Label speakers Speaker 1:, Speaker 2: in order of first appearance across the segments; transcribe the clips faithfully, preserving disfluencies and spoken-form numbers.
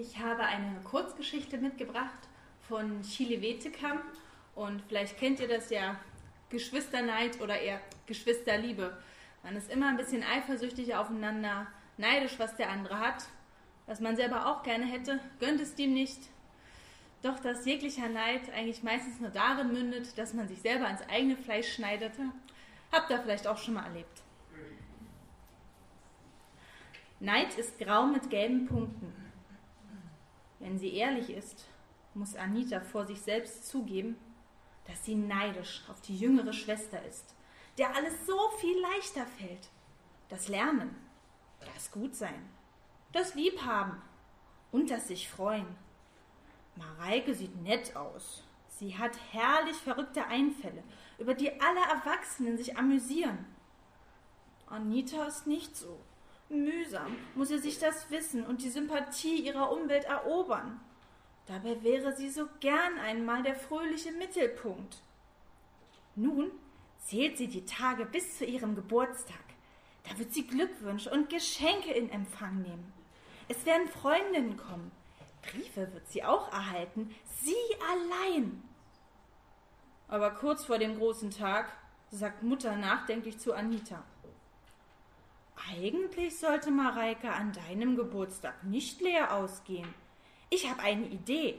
Speaker 1: Ich habe eine Kurzgeschichte mitgebracht von Chile Wetekam und vielleicht kennt ihr das ja, Geschwisterneid oder eher Geschwisterliebe. Man ist immer ein bisschen eifersüchtig aufeinander, neidisch, was der andere hat, was man selber auch gerne hätte, gönnt es dem nicht. Doch dass jeglicher Neid eigentlich meistens nur darin mündet, dass man sich selber ans eigene Fleisch schneidet. Habt ihr vielleicht auch schon mal erlebt. Neid ist grau mit gelben Punkten. Wenn sie ehrlich ist, muss Anita vor sich selbst zugeben, dass sie neidisch auf die jüngere Schwester ist, der alles so viel leichter fällt. Das Lernen, das Gutsein, das Liebhaben und das sich freuen. Mareike sieht nett aus. Sie hat herrlich verrückte Einfälle, über die alle Erwachsenen sich amüsieren. Anita ist nicht so. Mühsam muss sie sich das Wissen und die Sympathie ihrer Umwelt erobern. Dabei wäre sie so gern einmal der fröhliche Mittelpunkt. Nun zählt sie die Tage bis zu ihrem Geburtstag. Da wird sie Glückwünsche und Geschenke in Empfang nehmen. Es werden Freundinnen kommen. Briefe wird sie auch erhalten, sie allein. Aber kurz vor dem großen Tag sagt Mutter nachdenklich zu Anita: Eigentlich sollte Mareike an deinem Geburtstag nicht leer ausgehen. Ich habe eine Idee.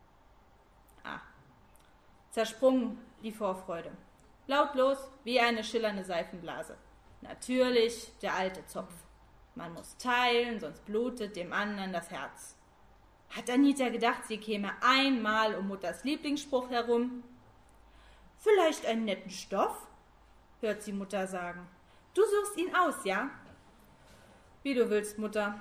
Speaker 1: Ah, zersprungen die Vorfreude. Lautlos wie eine schillernde Seifenblase. Natürlich der alte Zopf. Man muss teilen, sonst blutet dem anderen das Herz. Hat Anita gedacht, sie käme einmal um Mutters Lieblingsspruch herum? Vielleicht einen netten Stoff? Hört sie Mutter sagen. Du suchst ihn aus, ja? Wie du willst, Mutter.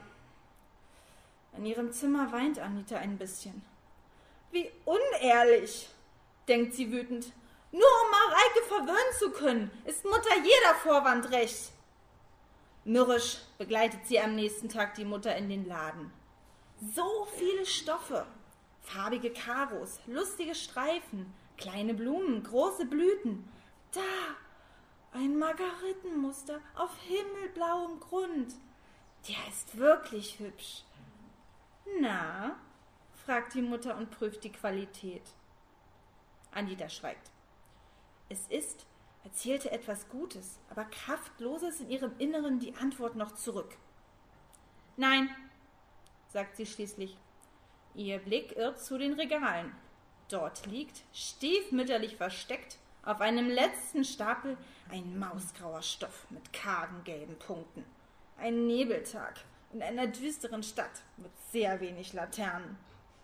Speaker 1: In ihrem Zimmer weint Anita ein bisschen. Wie unehrlich, denkt sie wütend. Nur um Mareike verwöhnen zu können, ist Mutter jeder Vorwand recht. Mürrisch begleitet sie am nächsten Tag die Mutter in den Laden. So viele Stoffe, farbige Karos, lustige Streifen, kleine Blumen, große Blüten. Da, ein Margaritenmuster auf himmelblauem Grund. Der ist wirklich hübsch. Na, fragt die Mutter und prüft die Qualität. Anita schweigt. Es ist, als zählte etwas Gutes, aber Kraftloses in ihrem Inneren die Antwort noch zurück. Nein, sagt sie schließlich. Ihr Blick irrt zu den Regalen. Dort liegt, stiefmütterlich versteckt, auf einem letzten Stapel ein mausgrauer Stoff mit kargen gelben Punkten. Ein Nebeltag in einer düsteren Stadt mit sehr wenig Laternen.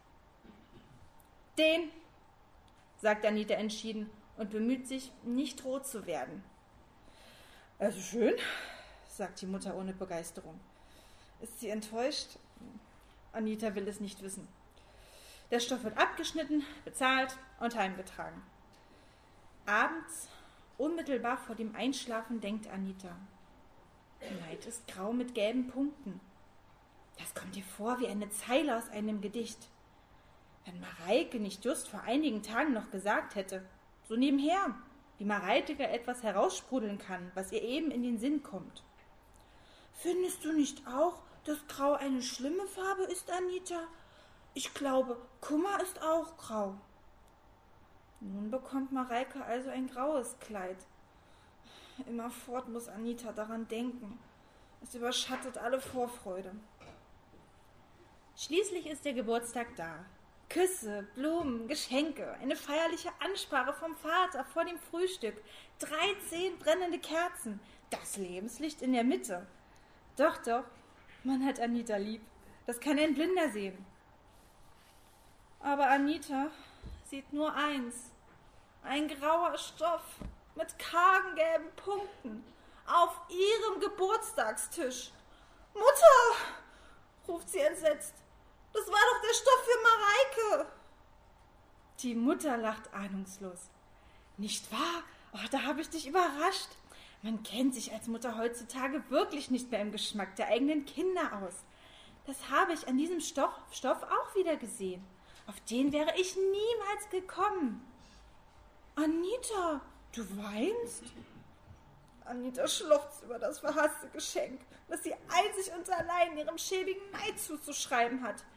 Speaker 1: Den, sagt Anita entschieden und bemüht sich, nicht rot zu werden. Also schön, sagt die Mutter ohne Begeisterung. Ist sie enttäuscht? Anita will es nicht wissen. Der Stoff wird abgeschnitten, bezahlt und heimgetragen. Abends, unmittelbar vor dem Einschlafen, denkt Anita: Neid ist grau mit gelben Punkten. Das kommt ihr vor wie eine Zeile aus einem Gedicht. Wenn Mareike nicht just vor einigen Tagen noch gesagt hätte, so nebenher, wie Mareike etwas heraussprudeln kann, was ihr eben in den Sinn kommt. Findest du nicht auch, dass Grau eine schlimme Farbe ist, Anita? Ich glaube, Kummer ist auch grau. Nun bekommt Mareike also ein graues Kleid. Immerfort muss Anita daran denken. Es überschattet alle Vorfreude. Schließlich ist der Geburtstag da. Küsse, Blumen, Geschenke, eine feierliche Ansprache vom Vater vor dem Frühstück, dreizehn brennende Kerzen, das Lebenslicht in der Mitte. Doch, doch, man hat Anita lieb. Das kann ein Blinder sehen. Aber Anita sieht nur eins. Ein grauer Stoff mit kargen gelben Punkten auf ihrem Geburtstagstisch. Mutter, ruft sie entsetzt. Das war doch der Stoff für Mareike. Die Mutter lacht ahnungslos. Nicht wahr? Oh, da habe ich dich überrascht. Man kennt sich als Mutter heutzutage wirklich nicht mehr im Geschmack der eigenen Kinder aus. Das habe ich an diesem Stoff, Stoff auch wieder gesehen. Auf den wäre ich niemals gekommen. Anita, du weinst? Anita schluchzt über das verhasste Geschenk, das sie einzig und allein ihrem schäbigen Neid zuzuschreiben hat.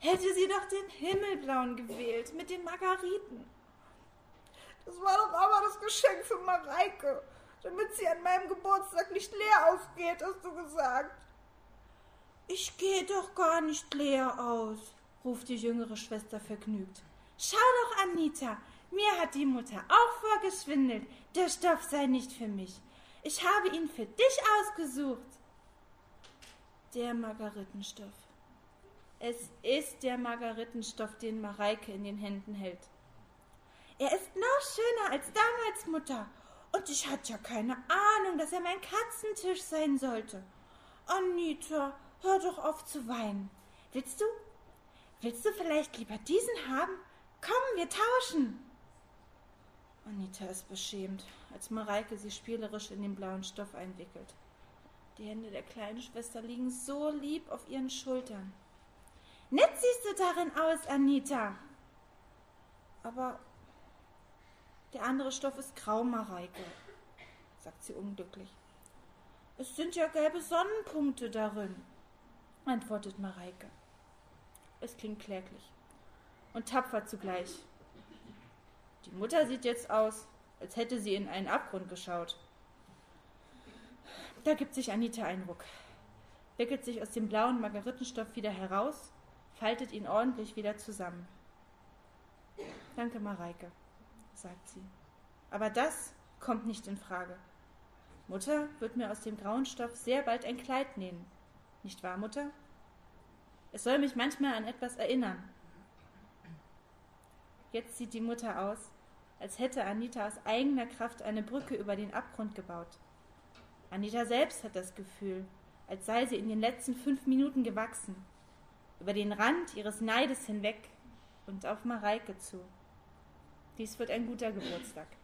Speaker 1: hätte sie doch den himmelblauen gewählt mit den Margariten.
Speaker 2: Das war doch aber das Geschenk für Mareike, damit sie an meinem Geburtstag nicht leer ausgeht, hast du gesagt.
Speaker 1: Ich gehe doch gar nicht leer aus, ruft die jüngere Schwester vergnügt. Schau doch, Anita, mir hat die Mutter auch vorgeschwindelt, der Stoff sei nicht für mich. Ich habe ihn für dich ausgesucht. Der Margaritenstoff. Es ist der Margaritenstoff, den Mareike in den Händen hält. Er ist noch schöner als damals, Mutter. Und ich hatte ja keine Ahnung, dass er mein Katzentisch sein sollte. Anita, hör doch auf zu weinen. Willst du? Willst du vielleicht lieber diesen haben? Komm, wir tauschen. Anita ist beschämt, als Mareike sie spielerisch in den blauen Stoff einwickelt. Die Hände der kleinen Schwester liegen so lieb auf ihren Schultern. Nett siehst du darin aus, Anita. Aber der andere Stoff ist grau, Mareike, sagt sie unglücklich. Es sind ja gelbe Sonnenpunkte darin, antwortet Mareike. Es klingt kläglich und tapfer zugleich. Die Mutter sieht jetzt aus, als hätte sie in einen Abgrund geschaut. Da gibt sich Anita einen Ruck, wickelt sich aus dem blauen Margaritenstoff wieder heraus, faltet ihn ordentlich wieder zusammen. Danke, Mareike, sagt sie. Aber das kommt nicht in Frage. Mutter wird mir aus dem grauen Stoff sehr bald ein Kleid nähen. Nicht wahr, Mutter? Es soll mich manchmal an etwas erinnern. Jetzt sieht die Mutter aus, als hätte Anita aus eigener Kraft eine Brücke über den Abgrund gebaut. Anita selbst hat das Gefühl, als sei sie in den letzten fünf Minuten gewachsen, über den Rand ihres Neides hinweg und auf Mareike zu. Dies wird ein guter Geburtstag.